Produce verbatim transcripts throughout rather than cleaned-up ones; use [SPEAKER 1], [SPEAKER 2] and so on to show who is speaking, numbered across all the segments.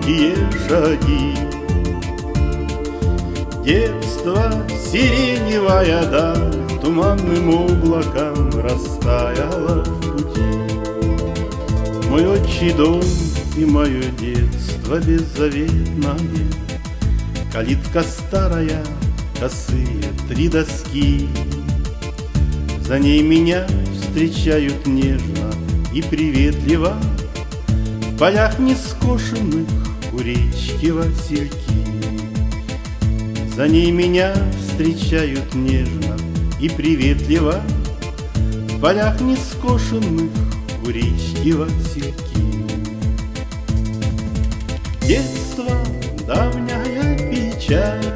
[SPEAKER 1] робкие шаги. Детство, сиреневая даль, туманным облаком растаяла в пути. Мой отчий дом и мое детство беззаветное, калитка старая, косые три доски. За ней меня встречают нежно и приветливо в полях нескошенных у речки васильки. За ней меня встречают нежно и приветливо в полях нескошенных у речки васильки. Детство, давняя печаль,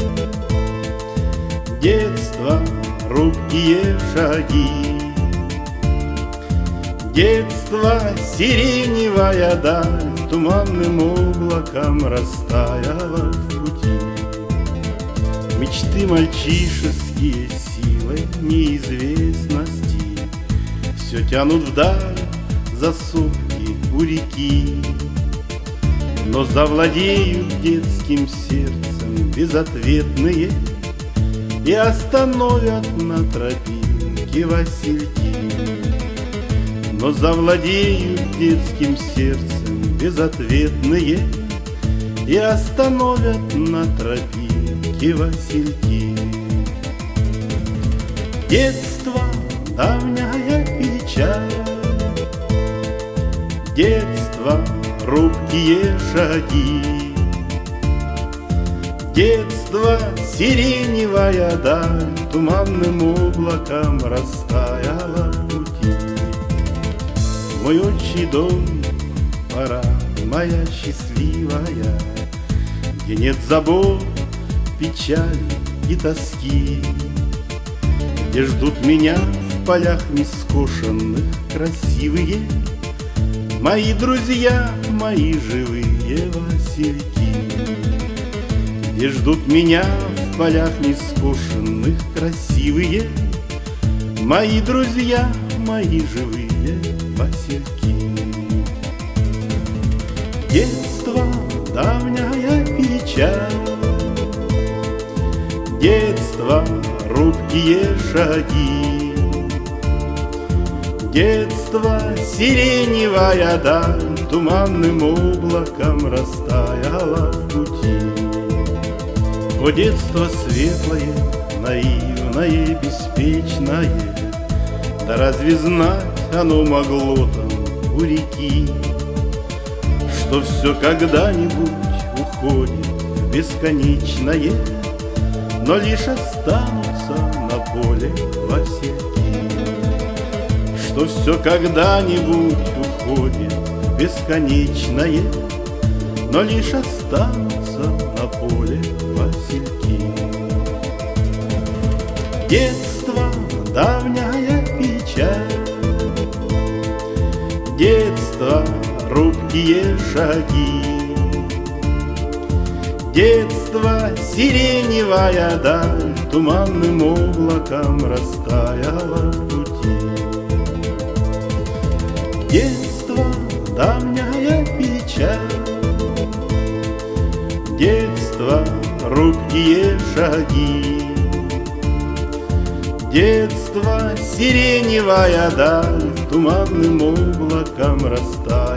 [SPEAKER 1] детство, робкие шаги. Детство, сиреневая даль, туманным облаком растаяла в пути. Мечты мальчишеские силой неизвестности все тянут вдаль за сопки у реки. Но завладеют детским сердцем безответные и остановят на тропинке васильки. Но завладеют детским сердцем безответные и остановят на тропинке васильки. Детство, давняя печаль, детство, робкие шаги. Детство, сиреневая даль, туманным облаком растаяла в пути. Мой отчий дом, пора моя счастливая, где нет забот, печали и тоски, где ждут меня в полях нескошенных красивые мои друзья, мои живые васильки. Где ждут меня в полях нескошенных красивые мои друзья, мои живые васильки. Детство, давняя печаль, детство, робкие шаги. Детство, сиреневая даль, туманным облаком растаяла в пути. О, детство светлое, наивное, беспечное, да разве знать оно могло там у реки, что все когда-нибудь уходит в бесконечное, но лишь останутся на поле васильки. Что все когда-нибудь уходит в бесконечное, но лишь останутся на поле васильки. Детство, давняя печаль, детство, робкие шаги. Детство, сиреневая даль, туманным облаком растаяла в пути. Детство, давняя печаль, детство, робкие шаги. Детство, сиреневая даль, туманным облаком растаяла.